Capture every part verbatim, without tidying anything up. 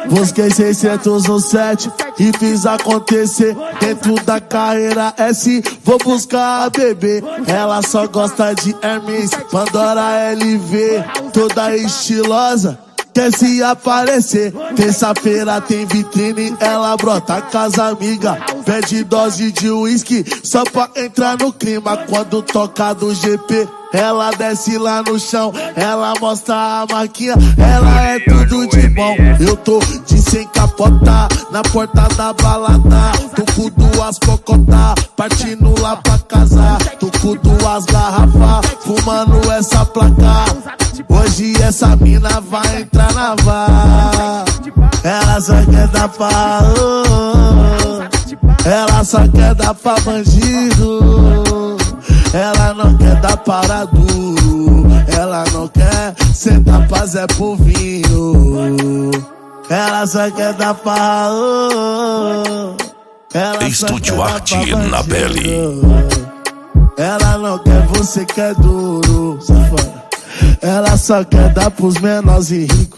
Busquei seiscentos e sete e fiz acontecer. Dentro da carreira S, vou buscar a bebê. Ela só gosta de Hermes, Pandora L V. Toda estilosa, quer se aparecer. Terça-feira tem vitrine, ela brota com as amigas. Pede dose de uísque só pra entrar no clima. Quando toca do G P, ela desce lá no chão, ela mostra a marquinha. Ela é tudo de bom. Eu tô de sem capota na porta da balada. Tô com duas cocotá, partindo lá pra casa. Tô com duas garrafas, fumando essa placa. Hoje essa mina vai entrar na vá. Ela só quer dar pra oh, ela só quer dar pra bandido. Ela não quer dar para duro. Ela não quer sentar pra Zé Povinho. Ela só quer dar pra oh, ela Estúdio Arte na pele. Ela não quer você que é duro, safada. Ela só quer dar pros menores e ricos.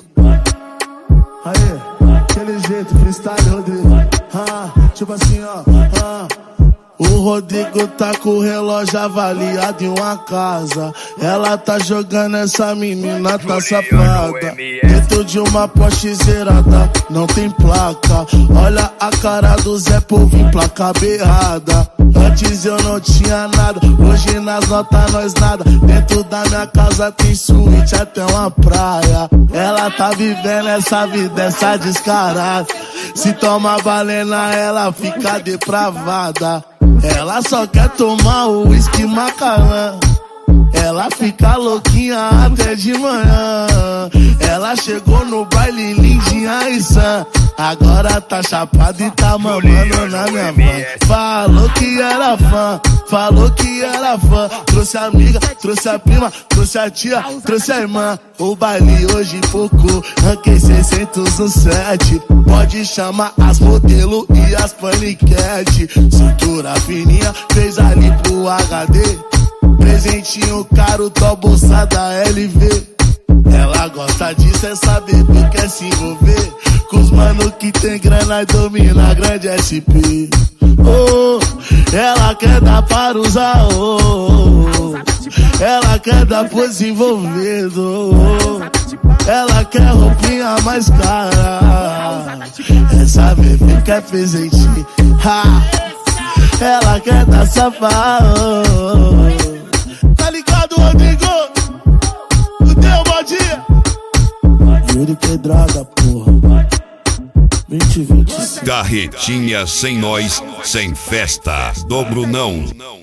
Aí, aquele jeito, freestyle, Rodrigo. Ah, tipo assim, ó. Ah. O Rodrigo tá com o relógio avaliado em uma casa. Ela tá jogando, essa menina tá safada. Dentro de uma Porsche zerada, não tem placa. Olha a cara do Zé Povinho, placa berrada. Antes eu não tinha nada, hoje nas notas nós nada. Dentro da minha casa tem suíte, até uma praia. Ela tá vivendo essa vida, essa descarada. Se toma balena, ela fica depravada. Ela só quer tomar o uísque macarrão. Ela fica louquinha até de manhã. Ela chegou no baile lindinha e sã. Agora tá chapada e tá mamando na minha mãe. Falou que era fã, falou que era fã. Trouxe a amiga, trouxe a prima, trouxe a tia, trouxe a irmã. O baile hoje focou, ranquei seiscentos e sete. Pode chamar as modelo e as paniquete. Cintura fininha, fez ali pro H D. Presentinho caro, tô bolsa da L V. Ela gosta disso, é saber que quer se envolver com os mano que tem grana e domina a grande S P. Oh, ela quer dar para usar, oh, ela quer dar pros envolvidos, oh, ela quer roupinha mais cara. Essa bebê quer presente, ha, ela quer dar safado. Tá ligado, Rodrigo? O teu bom dia. Yuri Pedrada, porra. vinte vinte e cinco. Carretinha sem nós, sem festa. Do Brunão.